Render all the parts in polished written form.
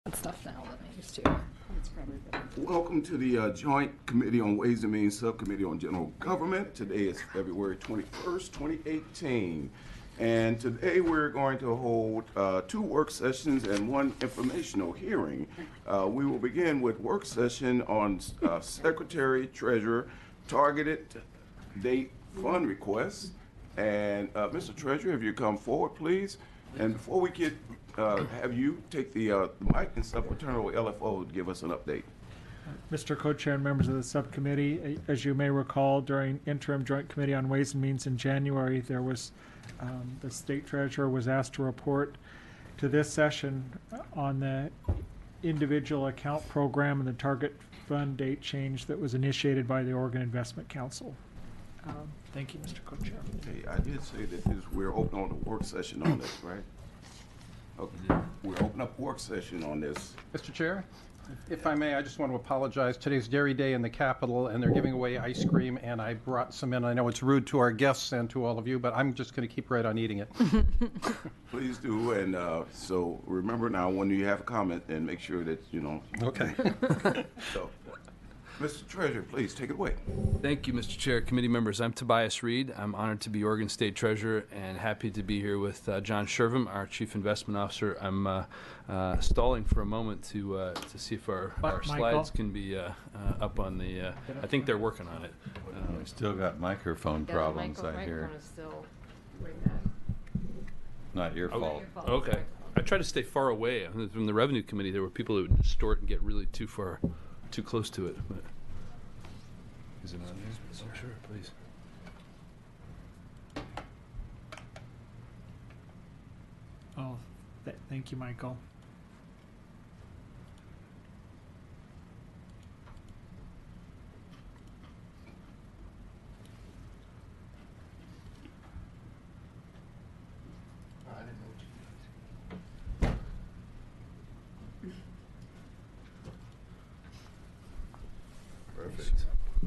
stuff now than I used to. Welcome to the Joint Committee on Ways and Means Subcommittee on General Government. Today is February 21st, 2018. And today we're going to hold 2 work sessions and 1 informational hearing. We will begin with work session on Secretary Treasurer targeted date fund requests. And Mr. Treasurer, if you come forward, please. And before we get have you take the mic and stuff, we'll turn it over to LFO to give us an update. Mr. Co-Chair and members of the subcommittee, as you may recall, during interim joint committee on Ways and Means in January, there was the state treasurer was asked to report to this session on the individual account program and the target fund date change that was initiated by the Oregon Investment Council. Thank you, Mr. Co-Chair. Okay, I did say that we're open on the work session on this, right? Okay, we're open up work session on this. Mr. Chair, if I may, I just want to apologize. Today's Dairy Day in the Capitol, and they're giving away ice cream, and I brought some in. I know it's rude to our guests and to all of you, but I'm just going to keep right on eating it. Please do, and so remember now, when you have a comment, then make sure that, you know. Okay. So, Mr. Treasurer, please take it away. Thank you, Mr. Chair, committee members. I'm Tobias Reed. I'm honored to be Oregon State Treasurer and happy to be here with John Shervum, our Chief Investment Officer. I'm stalling for a moment to see if our slides can be up on the. I think they're working on it. We still got microphone problems, I hear. Microphone is still really bad. Not your fault. Okay. I try to stay far away. From the Revenue Committee, there were people who would distort and get really too close to it. But is it on there? Oh, sure, please. Oh, thank you, Michael. Perfect.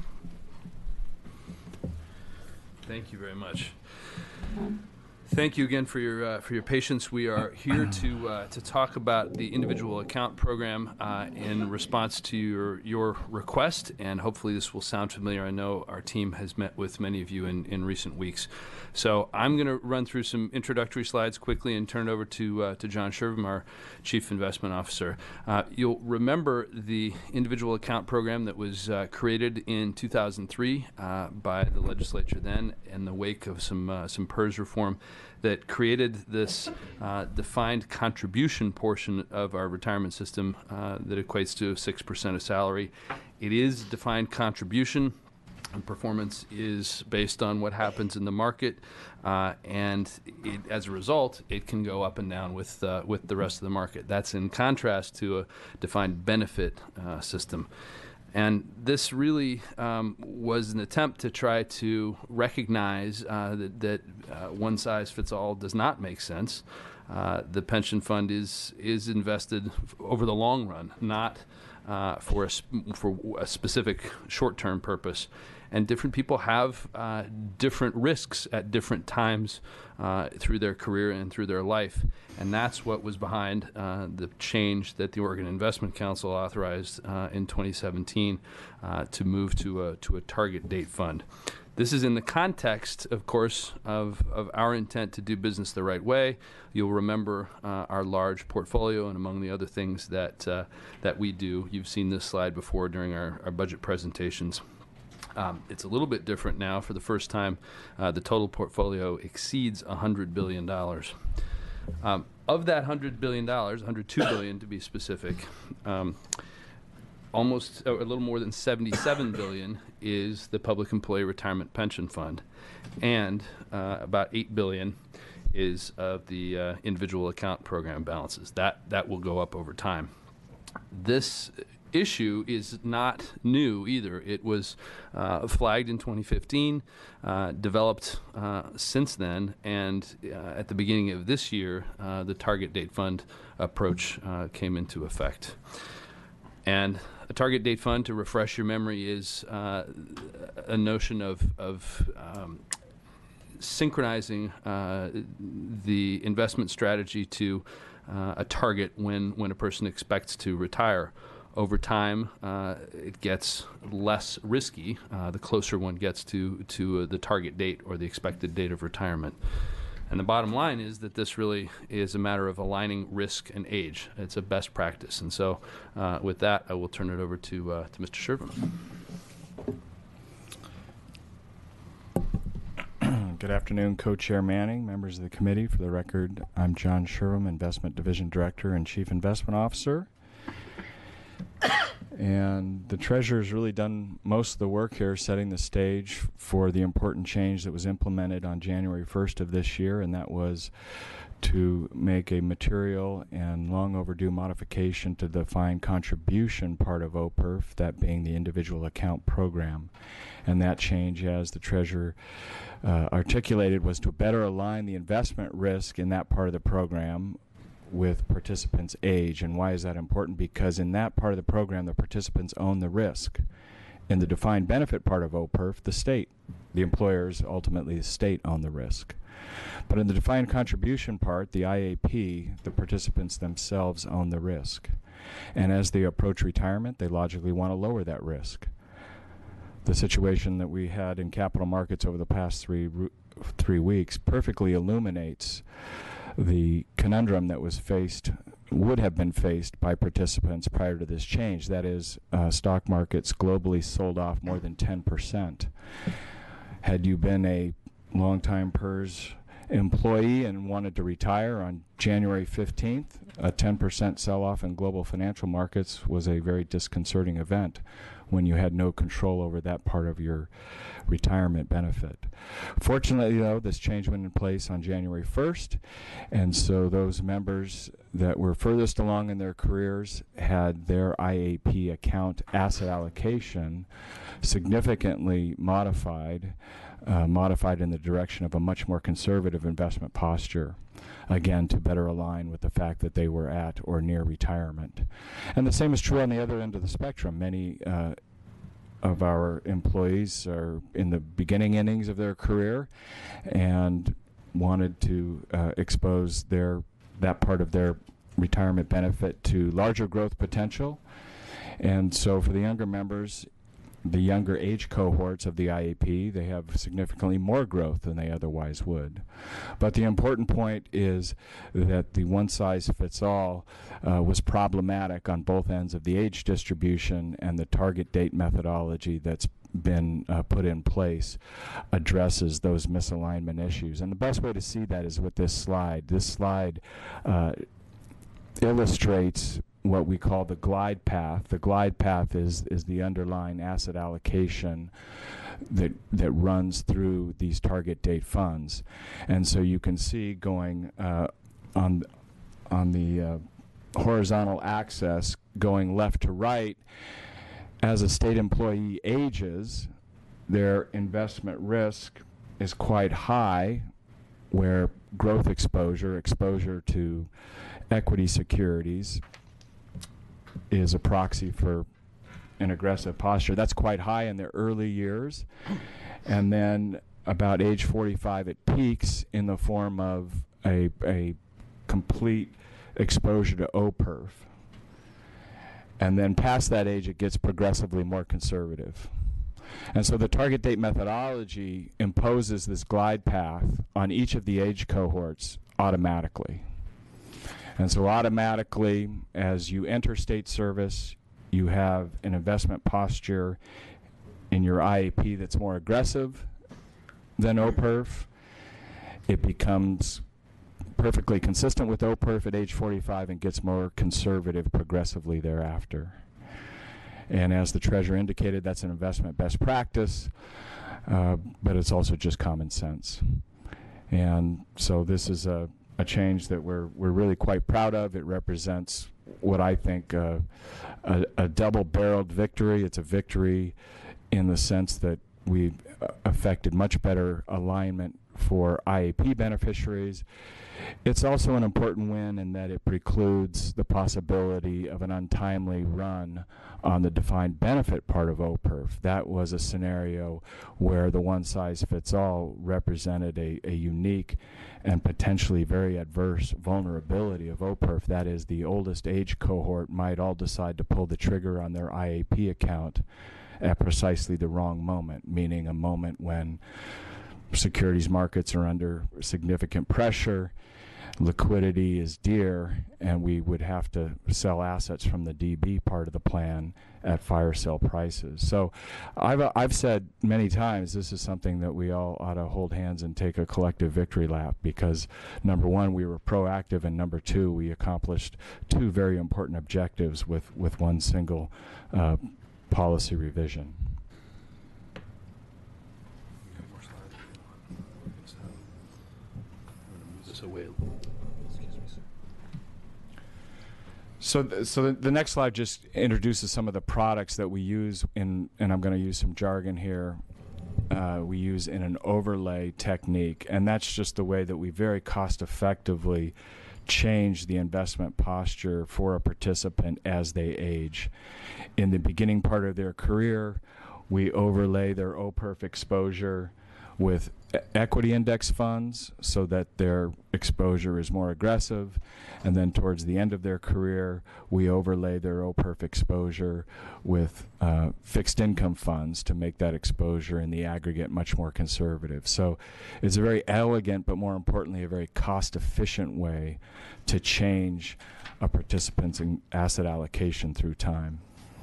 Thank you very much. Thank you again for your patience. We are here to talk about the individual account program in response to your request, and hopefully this will sound familiar. I know our team has met with many of you in recent weeks. So I'm going to run through some introductory slides quickly and turn it over to John Shervum, our Chief Investment Officer. You'll remember the individual account program that was created in 2003 by the legislature then in the wake of some PERS reform that created this defined contribution portion of our retirement system that equates to 6% of salary. It is defined contribution. And performance is based on what happens in the market, and as a result, it can go up and down with the rest of the market. That's in contrast to a defined benefit system. And this really was an attempt to try to recognize that one size fits all does not make sense. The pension fund is invested over the long run, not for a specific short-term purpose. And different people have different risks at different times through their career and through their life. And that's what was behind the change that the Oregon Investment Council authorized in 2017 to move to a target date fund. This is in the context, of course, of our intent to do business the right way. You'll remember our large portfolio, and among the other things that we do, you've seen this slide before during our budget presentations. It's a little bit different now. For the first time, the total portfolio exceeds $100 billion. Of that $100 billion, $102 billion to be specific, almost a little more than $77 billion is the Public Employee Retirement Pension Fund, and about $8 billion is of the individual account program balances. That will go up over time. This issue is not new either. It was flagged in 2015, developed since then, and at the beginning of this year, the target date fund approach came into effect. And a target date fund, to refresh your memory, is a notion of synchronizing the investment strategy to a target when a person expects to retire. Over time, it gets less risky the closer one gets to the target date or the expected date of retirement. And the bottom line is that this really is a matter of aligning risk and age. It's a best practice. And so with that, I will turn it over to Mr. Shervin. Good afternoon, Co-Chair Manning, members of the committee. For the record, I'm John Shervin, Investment Division Director and Chief Investment Officer. And the Treasurer's really done most of the work here, setting the stage for the important change that was implemented on January 1st of this year, and that was to make a material and long overdue modification to the defined contribution part of OPERF, that being the individual account program. And that change, as the Treasurer articulated, was to better align the investment risk in that part of the program with participants' age. And why is that important? Because in that part of the program, the participants own the risk. In the defined benefit part of OPERF, the state, the employers, ultimately the state, own the risk. But in the defined contribution part, the IAP, the participants themselves own the risk. And as they approach retirement, they logically want to lower that risk. The situation that we had in capital markets over the past three weeks perfectly illuminates the conundrum that would have been faced by participants prior to this change. That is, stock markets globally sold off more than 10%. Had you been a longtime PERS employee and wanted to retire on January 15th, a 10% sell-off in global financial markets was a very disconcerting event when you had no control over that part of your retirement benefit. Fortunately, though, this change went in place on January 1st, and so those members that were furthest along in their careers had their IAP account asset allocation significantly modified in the direction of a much more conservative investment posture, again, to better align with the fact that they were at or near retirement. And the same is true on the other end of the spectrum. Many of our employees are in the beginning innings of their career and wanted to expose that part of their retirement benefit to larger growth potential. And so for the younger members, the younger age cohorts of the IAP, they have significantly more growth than they otherwise would. But the important point is that the one-size-fits-all was problematic on both ends of the age distribution, and the target date methodology that's been put in place addresses those misalignment issues. And the best way to see that is with this slide. This slide illustrates what we call the glide path. The glide path is the underlying asset allocation that runs through these target date funds. And so you can see going on the horizontal axis, going left to right, as a state employee ages, their investment risk is quite high, where growth exposure to equity securities is a proxy for an aggressive posture. That's quite high in their early years. And then about age 45, it peaks in the form of a complete exposure to OPERF. And then past that age, it gets progressively more conservative. And so the target date methodology imposes this glide path on each of the age cohorts automatically. And so automatically, as you enter state service, you have an investment posture in your IAP that's more aggressive than OPERF. It becomes perfectly consistent with OPERF at age 45 and gets more conservative progressively thereafter. And as the Treasurer indicated, that's an investment best practice, but it's also just common sense. And so this is a change that we're really quite proud of. It represents what I think a double-barreled victory. It's a victory in the sense that we've affected much better alignment for IAP beneficiaries. It's also an important win in that it precludes the possibility of an untimely run on the defined benefit part of OPERF. That was a scenario where the one-size-fits-all represented a unique and potentially very adverse vulnerability of OPERF. That is, the oldest age cohort might all decide to pull the trigger on their IAP account at precisely the wrong moment, meaning a moment when securities markets are under significant pressure, liquidity is dear, and we would have to sell assets from the DB part of the plan at fire sale prices. So I've said many times this is something that we all ought to hold hands and take a collective victory lap, because number one, we were proactive, and number two, we accomplished two very important objectives with one single policy revision. So the next slide just introduces some of the products that we use in, and I'm going to use some jargon here, we use in an overlay technique, and that's just the way that we very cost effectively change the investment posture for a participant as they age. In the beginning part of their career, we overlay their OPERF exposure with equity index funds so that their exposure is more aggressive, and then towards the end of their career we overlay their OPERF exposure with fixed income funds to make that exposure in the aggregate much more conservative. So it's a very elegant, but more importantly a very cost efficient way to change a participant's asset allocation through time.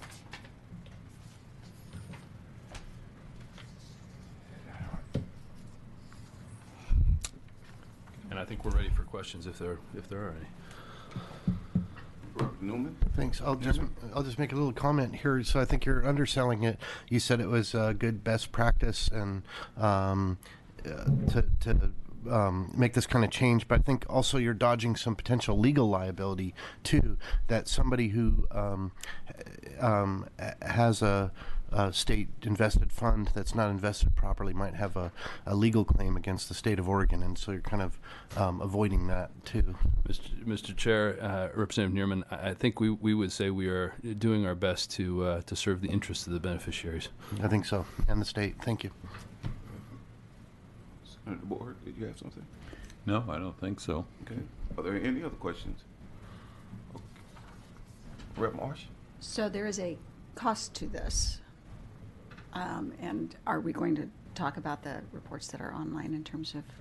And I think we're ready for questions if there are any. Newman? Thanks. I'll just make a little comment here. So I think you're underselling it. You said it was good best practice and to make this kind of change, but I think also you're dodging some potential legal liability too. That somebody who has a state invested fund that's not invested properly might have a legal claim against the state of Oregon, and so you're kind of avoiding that too. Mr. Chair, Representative Neerman, I think we would say we are doing our best to serve the interests of the beneficiaries. I think so, and the state. Thank you. Senator Board, did you have something? No, I don't think so. Okay. Are there any other questions? Okay. Rep. Marsh? So there is a cost to this. And are we going to talk about the reports that are online in terms of?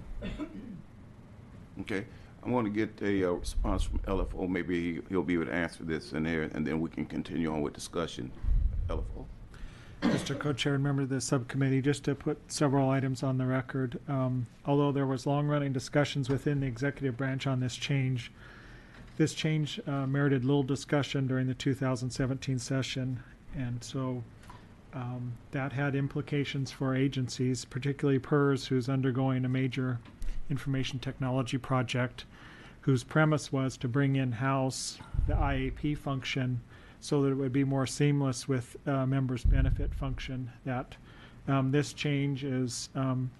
Okay. I want to get a response from LFO. Maybe he'll be able to answer this in there, and then we can continue on with discussion. LFO. Mr. Co-Chair and member of the subcommittee, just to put several items on the record, although there was long-running discussions within the executive branch on this change merited little discussion during the 2017 session, and so that had implications for agencies, particularly PERS, who's undergoing a major information technology project, whose premise was to bring in-house the IAP function so that it would be more seamless with members' benefit function. That this change is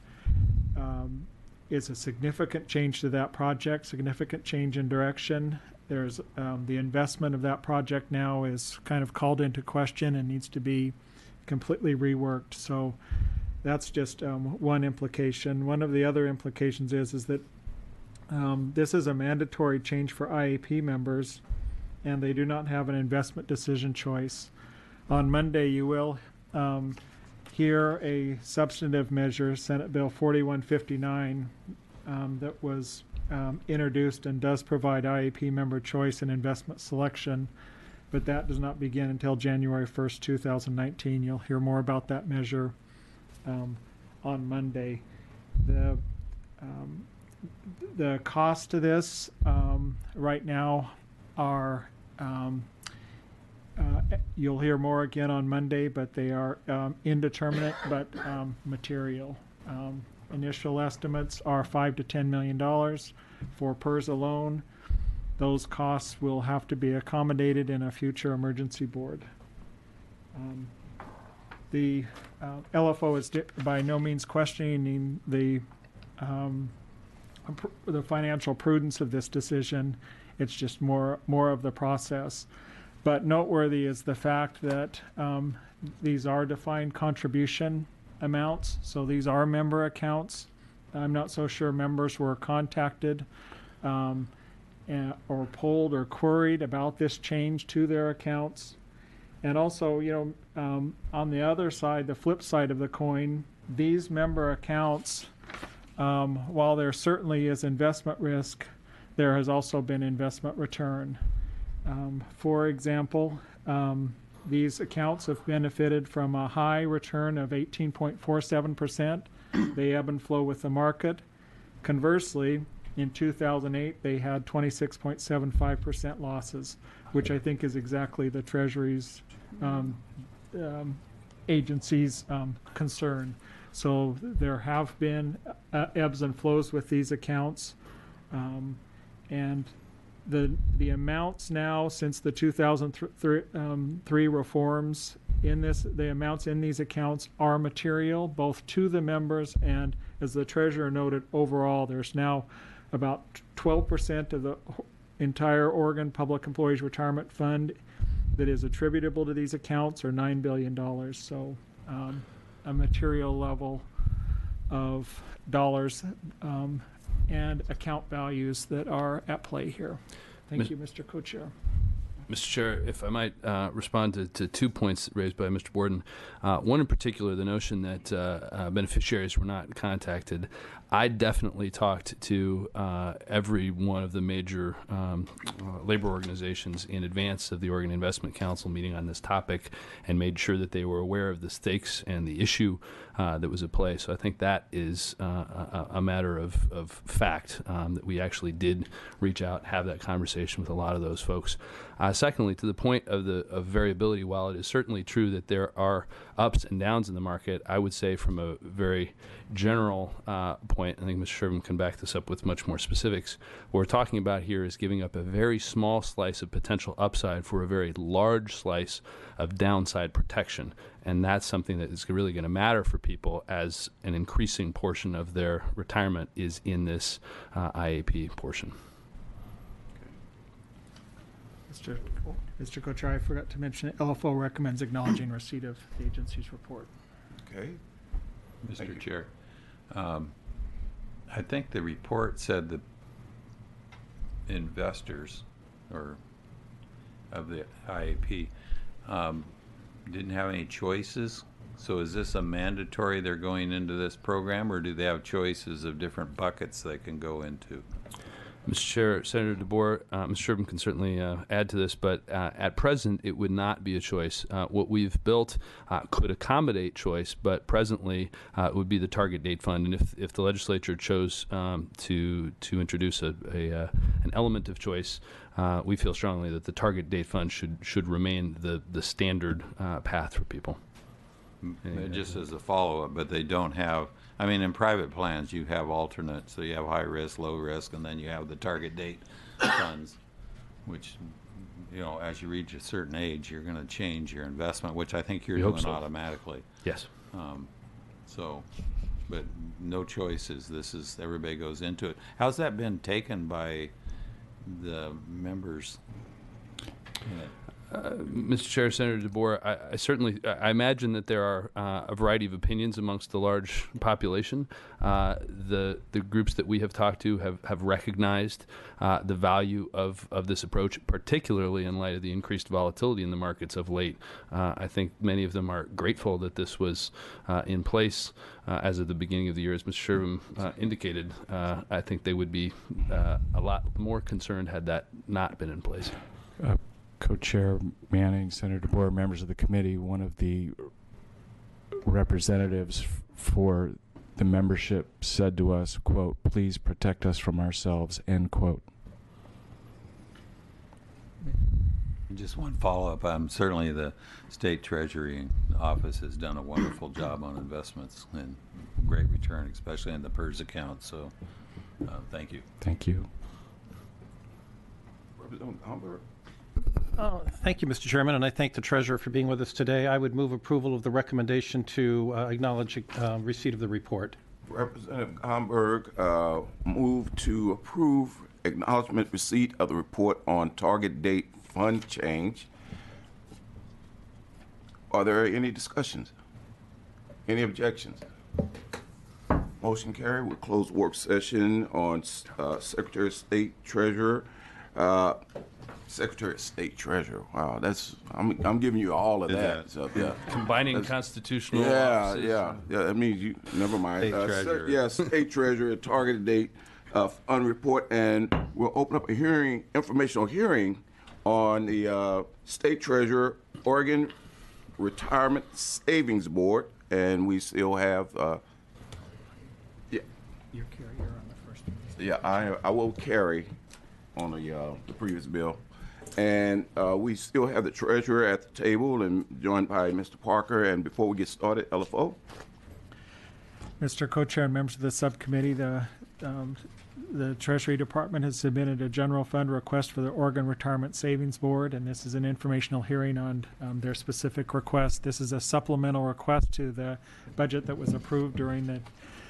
a significant change to that project, significant change in direction. There's the investment of that project now is kind of called into question and needs to be completely reworked. So that's just one implication. One of the other implications is that this is a mandatory change for IAP members, and they do not have an investment decision choice. On Monday, you will hear a substantive measure, Senate Bill 4159, that was introduced and does provide IAP member choice and investment selection, but that does not begin until January 1st, 2019. You'll hear more about that measure on Monday. The cost to this right now are, you'll hear more again on Monday, but they are indeterminate but material. Initial estimates are $5 to $10 million for PERS alone. Those costs will have to be accommodated in a future emergency board. The LFO is by no means questioning the the financial prudence of this decision. It's just more of the process. But noteworthy is the fact that these are defined contribution amounts, so these are member accounts. I'm not so sure members were contacted or polled or queried about this change to their accounts. And also, on the other side, the flip side of the coin, these member accounts, while there certainly is investment risk, there has also been investment return. For example, these accounts have benefited from a high return of 18.47%. They ebb and flow with the market. Conversely, in 2008, they had 26.75% losses, which I think is exactly the Treasury's agency's concern. So there have been ebbs and flows with these accounts, and the amounts now since the 2003 reforms the amounts in these accounts are material both to the members, and as the treasurer noted, overall there's now about 12% of the entire Oregon Public Employees Retirement Fund that is attributable to these accounts, or $9 billion. So a material level of dollars and account values that are at play here. Thank you, Mr. Co-Chair. Mr. Chair, if I might respond to 2 points raised by Mr. Borden. One in particular, the notion that beneficiaries were not contacted. I definitely talked to every one of the major labor organizations in advance of the Oregon Investment Council meeting on this topic, and made sure that they were aware of the stakes and the issue that was at play. So I think that is a matter of fact, that we actually did reach out, have that conversation with a lot of those folks. Secondly, to the point of variability, while it is certainly true that there are ups and downs in the market, I would say from a very general point, I think Mr. Sherman can back this up with much more specifics. What we're talking about here is giving up a very small slice of potential upside for a very large slice of downside protection. And that's something that is really going to matter for people as an increasing portion of their retirement is in this IAP portion. Mr. Co-Chair, I forgot to mention LFO recommends acknowledging receipt of the agency's report. Okay. Mr. Chair, I think the report said the investors or of the IAP didn't have any choices. So is this a mandatory they're going into this program, or do they have choices of different buckets they can go into? Mr. Chair, Senator DeBoer, Mr. Sherman can certainly add to this, but at present it would not be a choice. What we've built could accommodate choice, but presently it would be the target date fund. And if the legislature chose to introduce an element of choice, we feel strongly that the target date fund should remain the standard path for people. Just as a follow-up, but they don't have, I mean, in private plans you have alternates, so you have high risk, low risk, and then you have the target date funds, which, as you reach a certain age, you're going to change your investment, which I think you're doing automatically. Yes. But no choices. This is, everybody goes into it. How's that been taken by the members? Mr. Chair, Senator DeBoer, I imagine that there are a variety of opinions amongst the large population. The groups that we have talked to have recognized the value of this approach, particularly in light of the increased volatility in the markets of late. I think many of them are grateful that this was in place as of the beginning of the year. As Mr. Sherman indicated, I think they would be a lot more concerned had that not been in place. Co-Chair Manning, Senator DeBoer, members of the committee, one of the representatives for the membership said to us, quote, "Please protect us from ourselves," end quote. Just one follow-up. Certainly the State Treasury Office has done a wonderful job on investments and great return, especially in the PERS account. So thank you. Thank you. Representative Humbert. Thank you, Mr. Chairman, and I thank the Treasurer for being with us today. I would move approval of the recommendation to acknowledge receipt of the report. Representative Gomberg moved to approve acknowledgement receipt of the report on target date fund change. Are there any discussions? Any objections? Motion carried. We'll close work session on Secretary of State Treasurer. Secretary of State Treasurer. Wow, I'm giving you all of Is that. that- So, yeah. Combining constitutional Yeah, offices. yeah. That means you. Never mind. State treasurer. Yeah, State Treasurer. Targeted date on report, and we'll open up a hearing, informational hearing, on the State Treasurer Oregon Retirement Savings Board, and we still have. Yeah, Your carrier on the first one. yeah. I will carry on the previous bill. And we still have the treasurer at the table and joined by Mr. Parker. And before we get started, LFO. Mr. Co-Chair and members of the subcommittee, the Treasury Department has submitted a general fund request for the Oregon Retirement Savings Board, and this is an informational hearing on their specific request. This is a supplemental request to the budget that was approved during the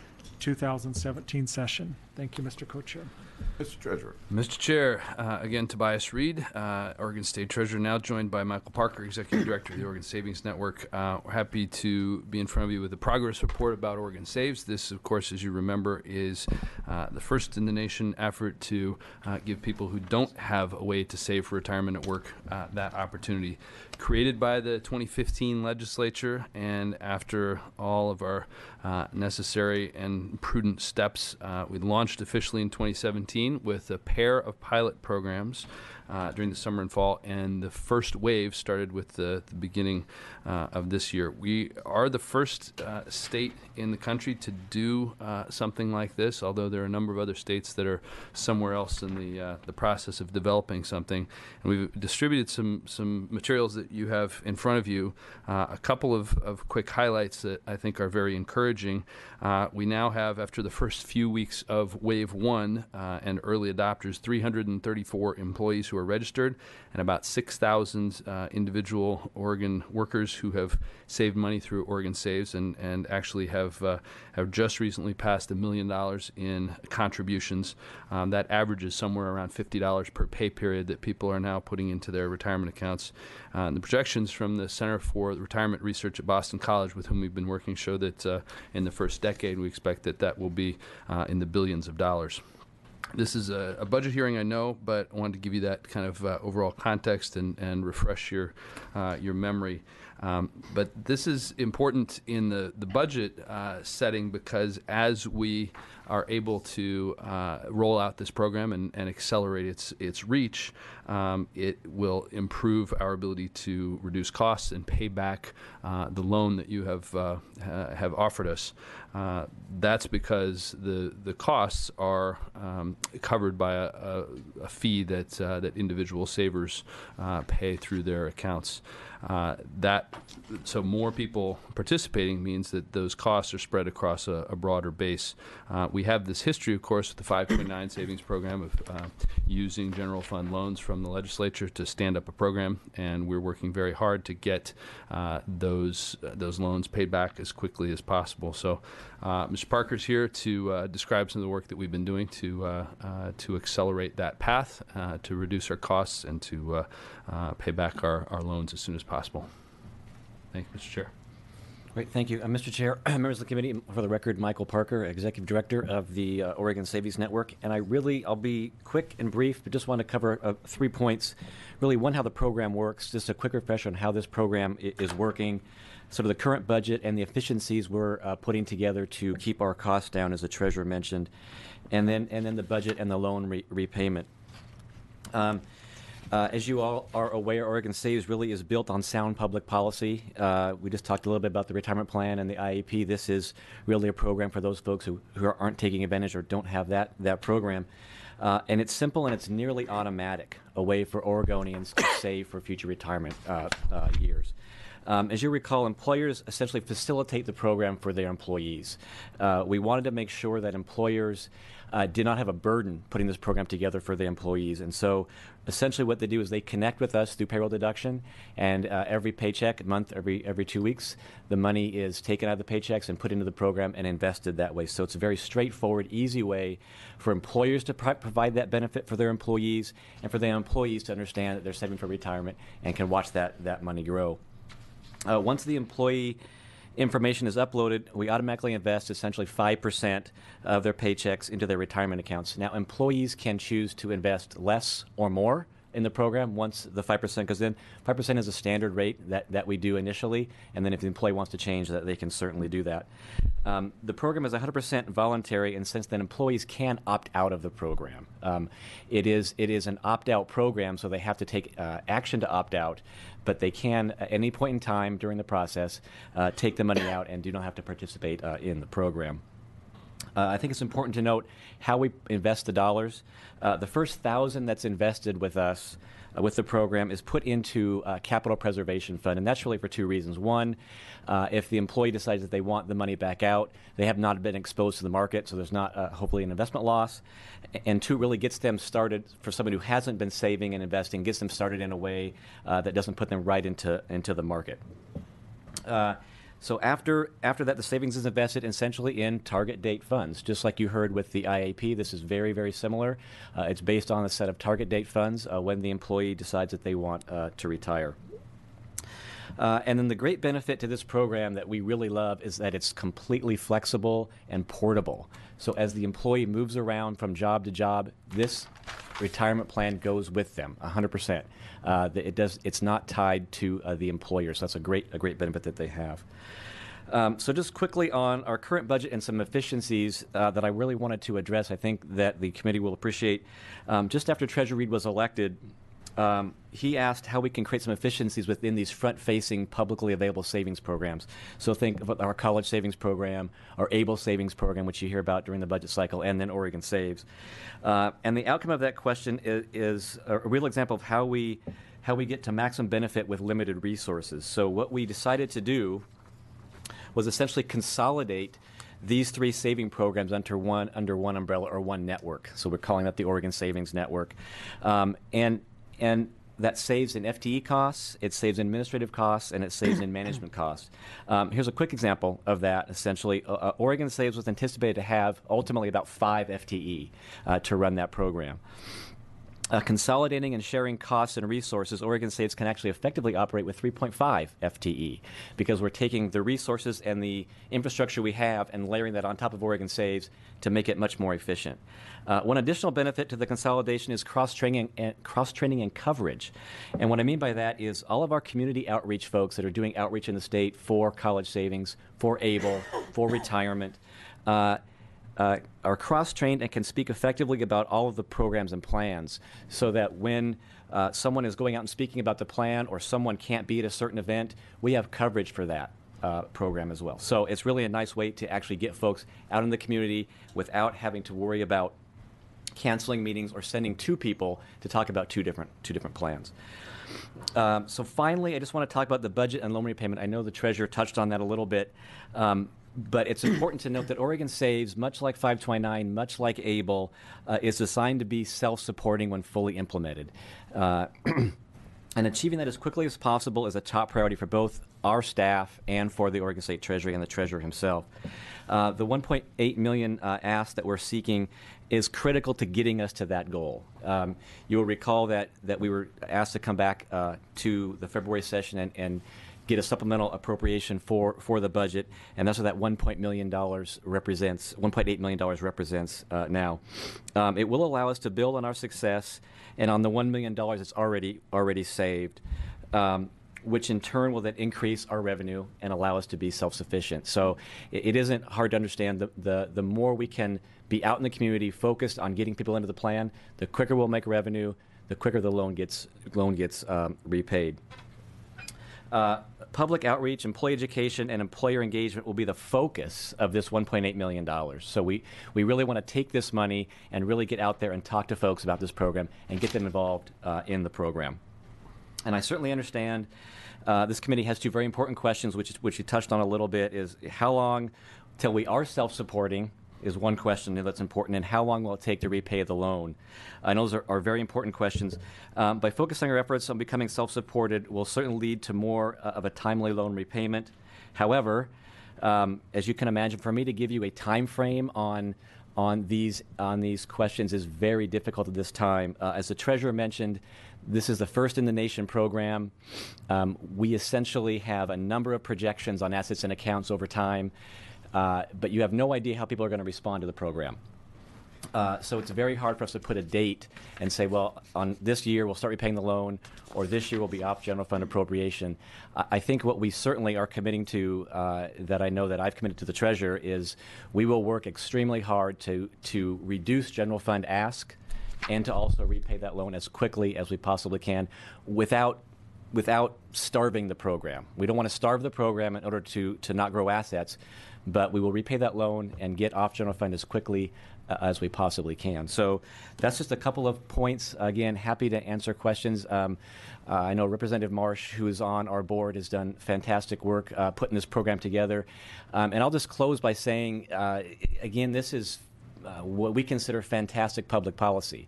2017 session. Thank you, Mr. Co-Chair. Mr. Treasurer. Mr. Chair, again, Tobias Reed, Oregon State Treasurer, now joined by Michael Parker, Executive Director of the Oregon Savings Network. We're happy to be in front of you with a progress report about Oregon Saves. This, of course, as you remember, is the first in the nation effort to give people who don't have a way to save for retirement at work that opportunity. Created by the 2015 legislature, and after all of our necessary and prudent steps, we launched officially in 2017 with a pair of pilot programs during the summer and fall, and the first wave started with the beginning of this year. We are the first state in the country to do something like this, although there are a number of other states that are somewhere else in the process of developing something. And we've distributed some materials that you have in front of you. A couple of quick highlights that I think are very encouraging. We now have, after the first few weeks of Wave 1 and early adopters, 334 employees who are registered, and about 6,000 individual Oregon workers who have saved money through Oregon Saves, and actually have just recently passed $1 million in contributions. That averages somewhere around $50 per pay period that people are now putting into their retirement accounts. The projections from the Center for Retirement Research at Boston College, with whom we've been working, show that in the first decade we expect that will be in the billions of dollars. This is a budget hearing, I know, but I wanted to give you that kind of overall context and refresh your memory. But this is important in the budget setting, because as we are able to roll out this program and accelerate its reach, it will improve our ability to reduce costs and pay back the loan that you have offered us. That's because the costs are covered by a fee that individual savers pay through their accounts. So more people participating means that those costs are spread across a broader base. We have this history, of course, with the 529 savings program of using general fund loans from the legislature to stand up a program, and we're working very hard to get those loans paid back as quickly as possible. So Mr. Parker's here to describe some of the work that we've been doing to accelerate that path, to reduce our costs, and to pay back our loans as soon as possible. Thank you, Mr. Chair. Great, thank you. Mr. Chair, members of the committee, for the record, Michael Parker, Executive Director of the Oregon Savings Network. And I'll be quick and brief, but just want to cover 3 points. Really, one, how the program works, just a quick refresher on how this program is working, sort of the current budget and the efficiencies we're putting together to keep our costs down, as the Treasurer mentioned, and then the budget and the loan repayment. As you all are aware, Oregon Saves really is built on sound public policy. We just talked a little bit about the retirement plan and the IEP. This is really a program for those folks who aren't taking advantage or don't have that program. And it's simple and it's nearly automatic, a way for Oregonians to save for future retirement years. As you recall, employers essentially facilitate the program for their employees. We wanted to make sure that employers did not have a burden putting this program together for their employees. And so essentially what they do is they connect with us through payroll deduction, and every paycheck, month, every 2 weeks, the money is taken out of the paychecks and put into the program and invested that way. So it's a very straightforward, easy way for employers to provide that benefit for their employees, and for their employees to understand that they're saving for retirement and can watch that money grow. Once the employee information is uploaded, we automatically invest essentially 5% of their paychecks into their retirement accounts. Now, employees can choose to invest less or more in the program once the 5% goes in. 5% is a standard rate that we do initially, and then if the employee wants to change that, they can certainly do that. The program is 100% voluntary, and since then employees can opt out of the program. It is an opt-out program, so they have to take action to opt out, but they can at any point in time during the process take the money out and do not have to participate in the program. I think it's important to note how we invest the dollars. The first $1,000 that's invested with us with the program is put into a capital preservation fund, and that's really for two reasons. One, if the employee decides that they want the money back out, they have not been exposed to the market, so there's not hopefully an investment loss. And two, really gets them started, for someone who hasn't been saving and investing, gets them started in a way that doesn't put them right into the market. So after that, the savings is invested essentially in target date funds. Just like you heard with the IAP, this is very, very similar. It's based on a set of target date funds when the employee decides that they want to retire. And then the great benefit to this program that we really love is that it's completely flexible and portable. So as the employee moves around from job to job, this retirement plan goes with them 100%. It's not tied to the employer, so that's a great benefit that they have. So just quickly on our current budget and some efficiencies that I really wanted to address, I think that the committee will appreciate. Just after Treasurer Reed was elected, he asked how we can create some efficiencies within these front-facing, publicly available savings programs. So think of our college savings program, our ABLE savings program, which you hear about during the budget cycle, and then Oregon Saves. And the outcome of that question is a real example of how we get to maximum benefit with limited resources. So what we decided to do was essentially consolidate these three saving programs under one umbrella or one network. So we're calling that the Oregon Savings Network. And that saves in FTE costs, it saves in administrative costs, and it saves in management costs. Here's a quick example of that, essentially. Oregon Saves was anticipated to have ultimately about 5 FTE to run that program. Consolidating and sharing costs and resources, Oregon Saves can actually effectively operate with 3.5 FTE because we're taking the resources and the infrastructure we have and layering that on top of Oregon Saves to make it much more efficient. One additional benefit to the consolidation is cross-training and coverage. And what I mean by that is all of our community outreach folks that are doing outreach in the state for college savings, for ABLE, for retirement, are cross-trained and can speak effectively about all of the programs and plans so that when someone is going out and speaking about the plan or someone can't be at a certain event, we have coverage for that program as well. So it's really a nice way to actually get folks out in the community without having to worry about canceling meetings or sending 2 people to talk about two different plans. So finally, I just want to talk about the budget and loan repayment. I know the treasurer touched on that a little bit. But it's important to note that Oregon Saves, much like 529, much like ABLE, is designed to be self-supporting when fully implemented. And achieving that as quickly as possible is a top priority for both our staff and for the Oregon State Treasury and the treasurer himself. The $1.8 million ask that we're seeking is critical to getting us to that goal. You'll recall that we were asked to come back to the February session and get a supplemental appropriation for the budget, and that's what that $1.8 million represents now. It will allow us to build on our success and on the $1 million that's already saved, which in turn will then increase our revenue and allow us to be self-sufficient. So it isn't hard to understand. The more we can be out in the community focused on getting people into the plan, the quicker we'll make revenue, the quicker the loan gets repaid. Public outreach, employee education, and employer engagement will be the focus of this $1.8 million. So we really want to take this money and really get out there and talk to folks about this program and get them involved in the program. And I certainly understand this committee has two very important questions, which you touched on a little bit, is how long till we are self-supporting is one question that's important, and how long will it take to repay the loan? And those are very important questions. By focusing our efforts on becoming self-supported will certainly lead to more of a timely loan repayment. However, as you can imagine, for me to give you a time frame on these questions is very difficult at this time. As the treasurer mentioned, this is the first in the nation program. We essentially have a number of projections on assets and accounts over time, but you have no idea how people are going to respond to the program. So it's very hard for us to put a date and say, well, on this year we'll start repaying the loan, or this year will be off general fund appropriation. I think what we certainly are committing to, that I know that I've committed to the treasurer, is we will work extremely hard to reduce general fund ask and to also repay that loan as quickly as we possibly can without starving the program. We don't want to starve the program in order to not grow assets, but we will repay that loan and get off general fund as quickly as we possibly can. So that's just a couple of points. Again, happy to answer questions. I know Representative Marsh, who is on our board, has done fantastic work putting this program together. And I'll just close by saying, again, this is what we consider fantastic public policy.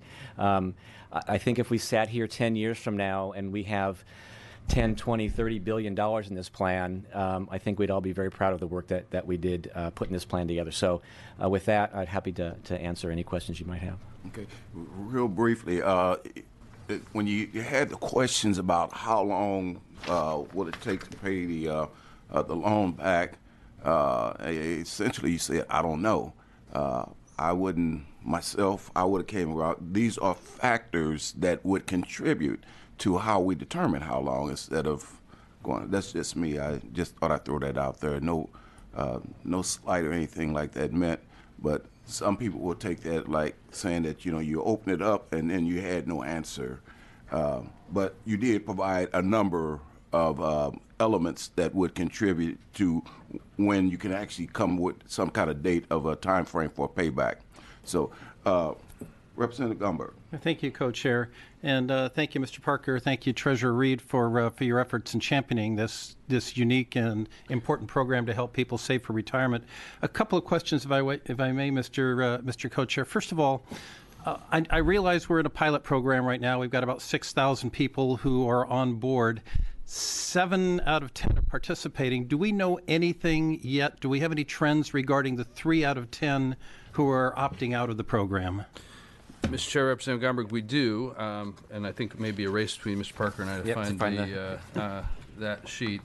I think if we sat here 10 years from now and we have 10, 20, $30 billion in this plan, I think we'd all be very proud of the work that we did putting this plan together. So with that, I'd happy to answer any questions you might have. Okay, real briefly, when you had the questions about how long would it take to pay the loan back, essentially you said, I don't know. I wouldn't myself, I would have came around. These are factors that would contribute to how we determine how long, instead of going. That's just me. I just thought I'd throw that out there. No slight or anything like that meant. But some people will take that like saying that you open it up and then you had no answer. But you did provide a number of elements that would contribute to when you can actually come with some kind of date of a time frame for payback. So, Representative Gumberg. Thank you, Co-Chair, and thank you, Mr. Parker. Thank you, Treasurer Reed, for your efforts in championing this unique and important program to help people save for retirement. A couple of questions, if I may, Mr. Co-Chair. First of all, I realize we're in a pilot program right now. We've got about 6,000 people who are on board. 7 out of 10 are participating. Do we know anything yet? Do we have any trends regarding the 3 out of 10 who are opting out of the program? Mr. Chair, Representative Gomberg, we do, and I think maybe a race between Mr. Parker and I to find that sheet.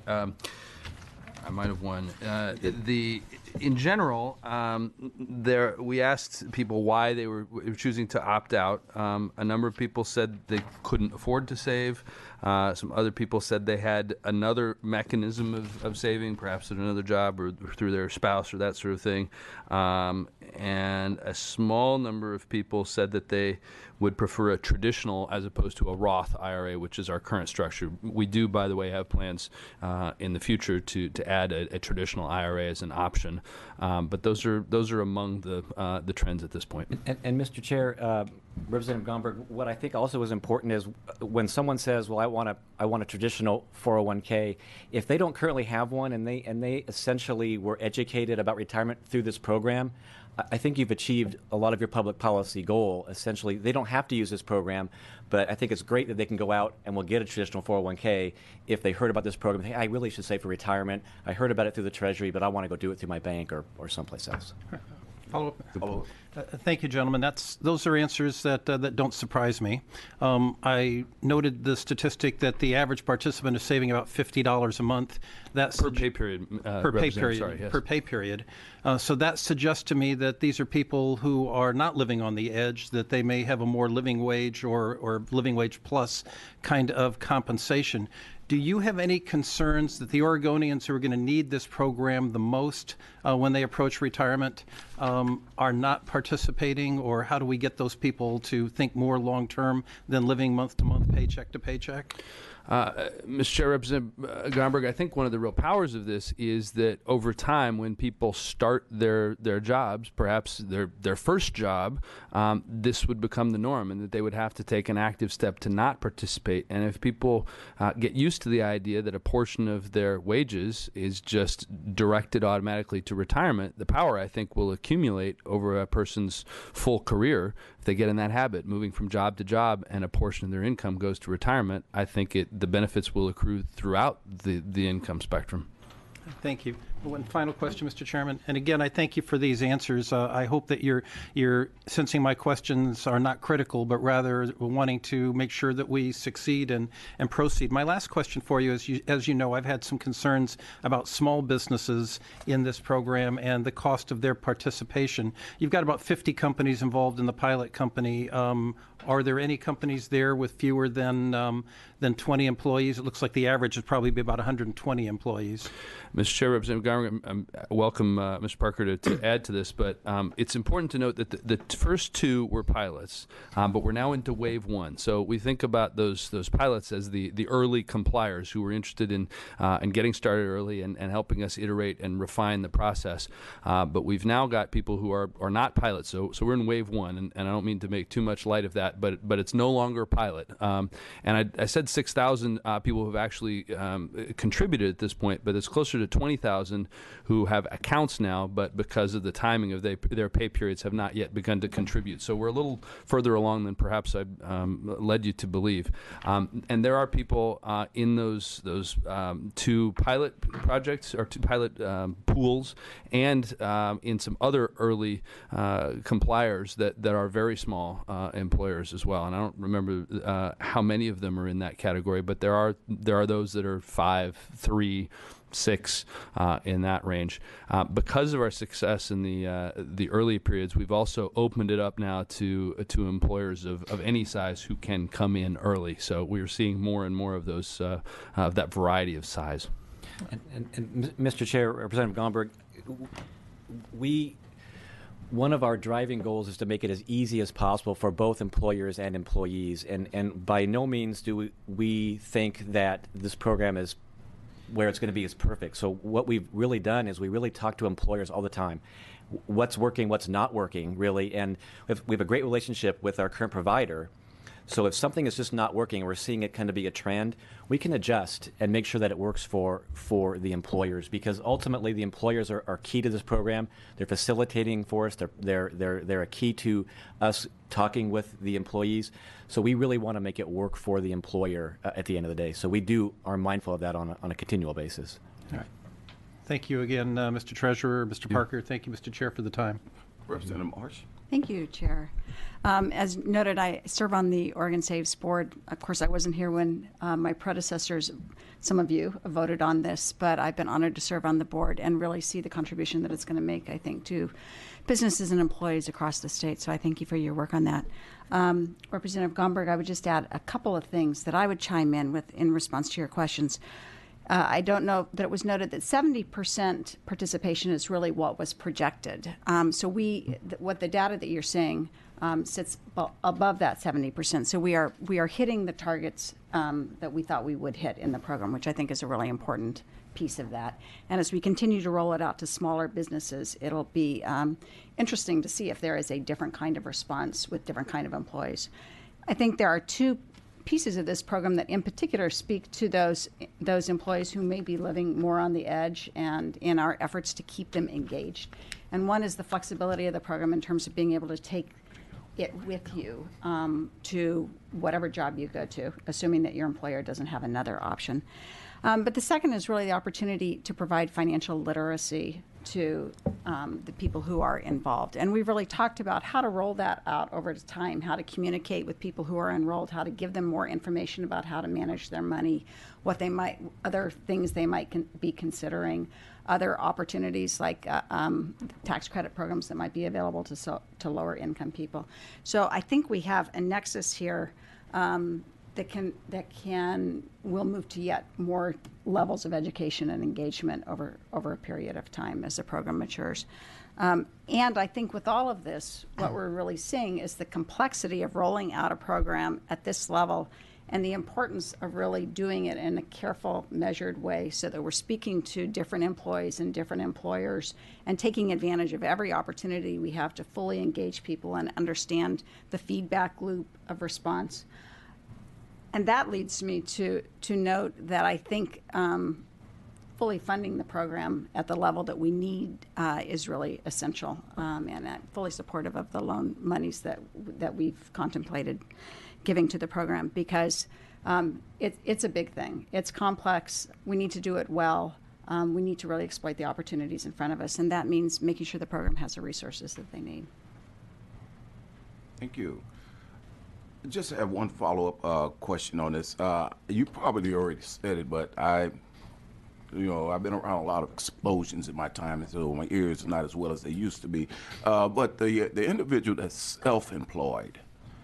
I might have won. In general, we asked people why they were choosing to opt out. A number of people said they couldn't afford to save. Some other people said they had another mechanism of saving, perhaps at another job or through their spouse or that sort of thing. And a small number of people said that they would prefer a traditional as opposed to a Roth IRA, which is our current structure. We do, by the way, have plans in the future to add a traditional IRA as an option. But those are among the trends at this point. And Mr. Chair, Representative Gomberg, what I think also is important is when someone says, "Well, I want a traditional 401k," if they don't currently have one and they essentially were educated about retirement through this program, I think you've achieved a lot of your public policy goal. Essentially, they don't have to use this program, but I think it's great that they can go out and will get a traditional 401k if they heard about this program. Hey, I really should save for retirement. I heard about it through the Treasury, but I want to go do it through my bank or someplace else. Follow-up. Thank you, gentlemen. Those are answers that don't surprise me. I noted the statistic that the average participant is saving about $50 a month. That's per pay period. Per pay period. Sorry, yes. Per pay period. So that suggests to me that these are people who are not living on the edge, that they may have a more living wage or living wage plus kind of compensation. Do you have any concerns that the Oregonians who are going to need this program the most when they approach retirement are not participating, or how do we get those people to think more long-term than living month-to-month, paycheck to paycheck? Mr. Chair, Representative Gomberg, I think one of the real powers of this is that over time, when people start their jobs, perhaps their first job, this would become the norm, and that they would have to take an active step to not participate. And if people get used to the idea that a portion of their wages is just directed automatically to retirement, the power, I think, will accumulate over a person's full career. If they get in that habit, moving from job to job, and a portion of their income goes to retirement, I think the benefits will accrue throughout the income spectrum. Thank you. One final question, Mr. Chairman. And again, I thank you for these answers. I hope that you're sensing my questions are not critical, but rather wanting to make sure that we succeed and proceed. My last question for you is, as you know, I've had some concerns about small businesses in this program and the cost of their participation. You've got about 50 companies involved in the pilot company. Are there any companies there with fewer than 20 employees? It looks like the average would probably be about 120 employees. Mr. Chair, Representative Gomberg, welcome Mr. Parker to add to this, but it's important to note that the first two were pilots, but we're now into wave one. So we think about those pilots as the early compliers who were interested in getting started early and helping us iterate and refine the process. But we've now got people who are not pilots, so we're in wave one, and I don't mean to make too much light of that, but it's no longer a pilot. And I said 6,000 people who have actually contributed at this point, but it's closer to 20,000 who have accounts now, but because of the timing of their pay periods have not yet begun to contribute. So we're a little further along than perhaps I led you to believe. And there are people in those two pilot projects or two pilot pools and in some other early compliers that are very small employers as well. And I don't remember how many of them are in that category, but there are those that are 5, 3, 6 in that range. Because of our success in the early periods, we've also opened it up now to employers of any size who can come in early. So we're seeing more and more of those of that variety of size. And Mr. Chair, Representative Gomberg, one of our driving goals is to make it as easy as possible for both employers and employees. And by no means do we think that this program is where it's going to be is perfect. So what we've really done is we really talk to employers all the time. What's working, what's not working, really. And we have a great relationship with our current provider. So if something is just not working, we're seeing it kind of be a trend, we can adjust and make sure that it works for the employers, because ultimately the employers are key to this program. They're facilitating for us. They're a key to us talking with the employees. So we really want to make it work for the employer at the end of the day. So we are mindful of that on a continual basis. All right. Thank you again, Mr. Treasurer, Mr. Parker. Thank you, Mr. Chair, for the time. Representative Marsh. Thank you, Chair. As noted, I serve on the Oregon Saves Board. Of course, I wasn't here when my predecessors, some of you, voted on this, but I've been honored to serve on the board and really see the contribution that it's going to make, I think, to businesses and employees across the state. So I thank you for your work on that. Representative Gomberg, I would just add a couple of things that I would chime in with in response to your questions. I don't know that it was noted that 70% participation is really what was projected. So what the data that you're seeing sits above that 70%. So we are hitting the targets that we thought we would hit in the program, which I think is a really important piece of that. And as we continue to roll it out to smaller businesses, it'll be interesting to see if there is a different kind of response with different kind of employees. I think there are two pieces of this program that in particular speak to those employees who may be living more on the edge and in our efforts to keep them engaged. And one is the flexibility of the program in terms of being able to take it with you to whatever job you go to, assuming that your employer doesn't have another option. But the second is really the opportunity to provide financial literacy to the people who are involved. And we've really talked about how to roll that out over time, how to communicate with people who are enrolled, how to give them more information about how to manage their money, other things they might be considering, other opportunities like tax credit programs that might be available to lower income people. So I think we have a nexus here will move to yet more levels of education and engagement over a period of time as the program matures. And I think with all of this, what we're really seeing is the complexity of rolling out a program at this level and the importance of really doing it in a careful, measured way so that we're speaking to different employees and different employers and taking advantage of every opportunity we have to fully engage people and understand the feedback loop of response. And that leads me to note that I think fully funding the program at the level that we need is really essential, and I'm fully supportive of the loan monies that we've contemplated giving to the program, because it's a big thing. It's complex. We need to do it well. We need to really exploit the opportunities in front of us, and that means making sure the program has the resources that they need. Thank you. Just have one follow-up question on this. You probably already said it, but I've been around a lot of explosions in my time, and so my ears are not as well as they used to be. But the individual that's self-employed,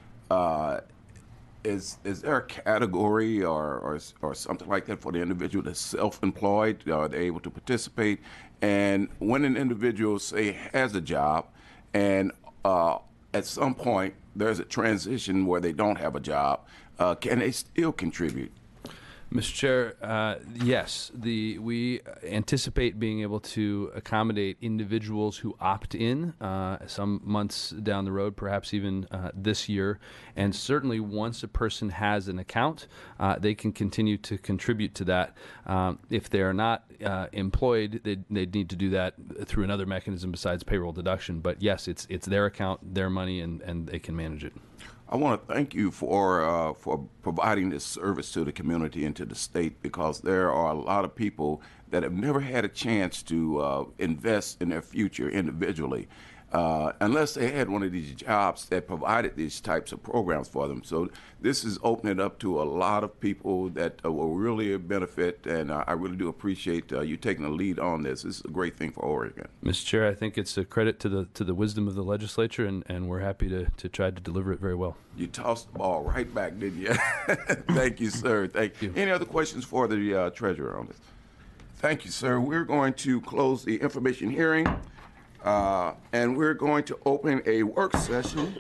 is there a category or something like that for the individual that's self-employed? Are they able to participate? And when an individual, say, has a job and at some point there's a transition where they don't have a job, can they still contribute? Mr. Chair, yes, we anticipate being able to accommodate individuals who opt in some months down the road, perhaps even this year. And certainly once a person has an account, they can continue to contribute to that. If they are not employed, they'd need to do that through another mechanism besides payroll deduction. But yes, it's their account, their money, and they can manage it. I want to thank you for providing this service to the community and to the state, because there are a lot of people that have never had a chance to invest in their future individually unless they had one of these jobs that provided these types of programs for them. So this is opening up to a lot of people that will really benefit, and I really do appreciate you taking the lead on this. This is a great thing for Oregon. Mr. Chair, I think it's a credit to the wisdom of the legislature, and we're happy to try to deliver it very well. You tossed the ball right back, didn't you? Thank you, sir. Thank you. Any other questions for the treasurer on this? Thank you, sir. We're going to close the information hearing, and we're going to open a work session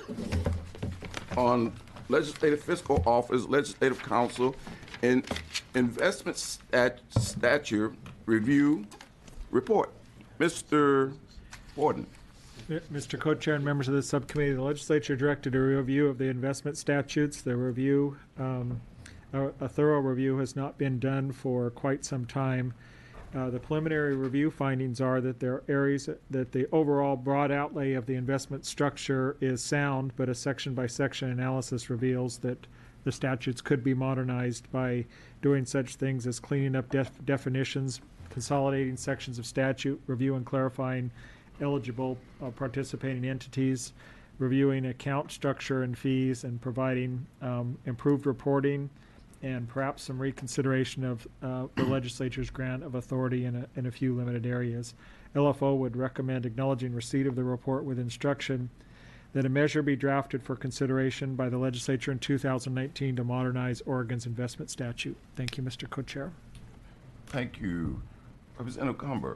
on Legislative Fiscal Office, Legislative Council, and Investment Statute Review Report. Mr. Borden. Mr. Co-Chair and members of the subcommittee, the legislature directed a review of the investment statutes. The review, a thorough review, has not been done for quite some time. The preliminary review findings are that there are areas that the overall broad outlay of the investment structure is sound, but a section-by-section analysis reveals that the statutes could be modernized by doing such things as cleaning up definitions, consolidating sections of statute, review and clarifying eligible participating entities, reviewing account structure and fees, and providing improved reporting, and perhaps some reconsideration of the legislature's grant of authority in a few limited areas. LFO would recommend acknowledging receipt of the report with instruction that a measure be drafted for consideration by the legislature in 2019 to modernize Oregon's investment statute. Thank you, Mr. Co-Chair. Thank you. Representative Gomberg.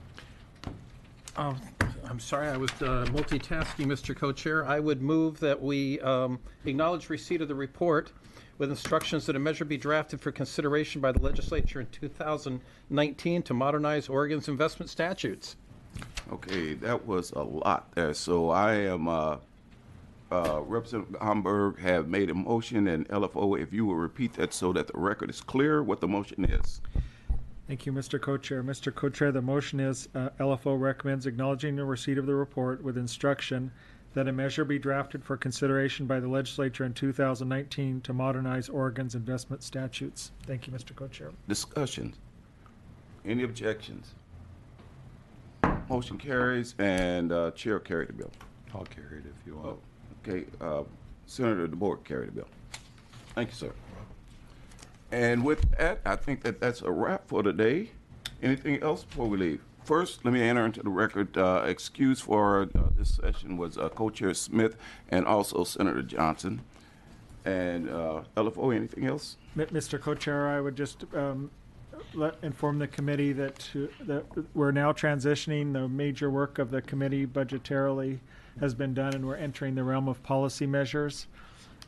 I'm sorry, I was multitasking, Mr. Co-Chair. I would move that we acknowledge receipt of the report with instructions that a measure be drafted for consideration by the legislature in 2019 to modernize Oregon's investment statutes. Okay, that was a lot there. So I am, Representative Gomberg have made a motion, and LFO, if you will repeat that so that the record is clear what the motion is. Thank you, Mr. Co-Chair. Mr. Co-Chair, the motion is LFO recommends acknowledging the receipt of the report with instruction that a measure be drafted for consideration by the legislature in 2019 to modernize Oregon's investment statutes. Thank you, Mr. Co-Chair. Discussions? Any objections? Motion carries, and Chair carried the bill. I'll carry it if you want. Okay, Senator DeBoer carried the bill. Thank you, sir. And with that, I think that that's a wrap for today. Anything else before we leave? First, let me enter into the record, excuse for this session was Co-Chair Smith and also Senator Johnson. And LFO, anything else? Mr. Co-Chair, I would just inform the committee that we're now transitioning. The major work of the committee budgetarily has been done, and we're entering the realm of policy measures.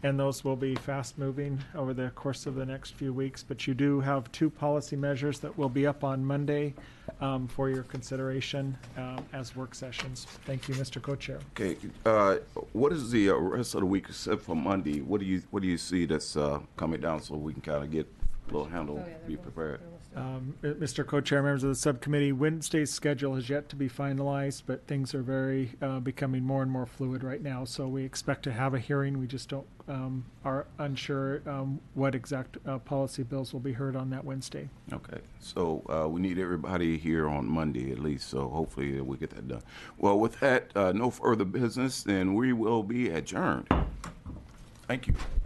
and those will be fast-moving over the course of the next few weeks. But you do have 2 policy measures that will be up on Monday for your consideration as work sessions. Thank you, Mr. Co-Chair. Okay, what is the rest of the week except for Monday? What do you see that's coming down so we can kind of get a little handle, be prepared? Mr. Co-Chair, members of the subcommittee, Wednesday's schedule has yet to be finalized, but things are very becoming more and more fluid right now. So we expect to have a hearing. We just don't are unsure what exact policy bills will be heard on that Wednesday. Okay, so we need everybody here on Monday at least, so hopefully we get that done. Well, with that, no further business, then we will be adjourned. Thank you.